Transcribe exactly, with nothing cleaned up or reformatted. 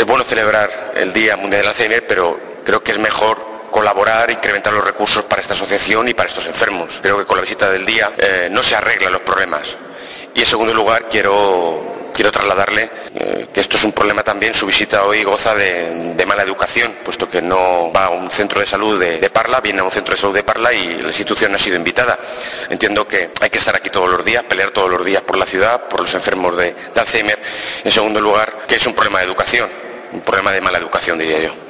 es bueno celebrar el Día Mundial del Alzheimer, pero creo que es mejor colaborar e incrementar los recursos para esta asociación y para estos enfermos. Creo que con la visita del día eh, no se arreglan los problemas. Y en segundo lugar, quiero, quiero trasladarle eh, que esto es un problema también. Su visita hoy goza de, de mala educación, puesto que no va a un centro de salud de, de Parla, viene a un centro de salud de Parla y la institución no ha sido invitada. Entiendo que hay que estar aquí todos los días, pelear todos los días por la ciudad, por los enfermos de, de Alzheimer. En segundo lugar, que es un problema de educación, un problema de mala educación, diría yo.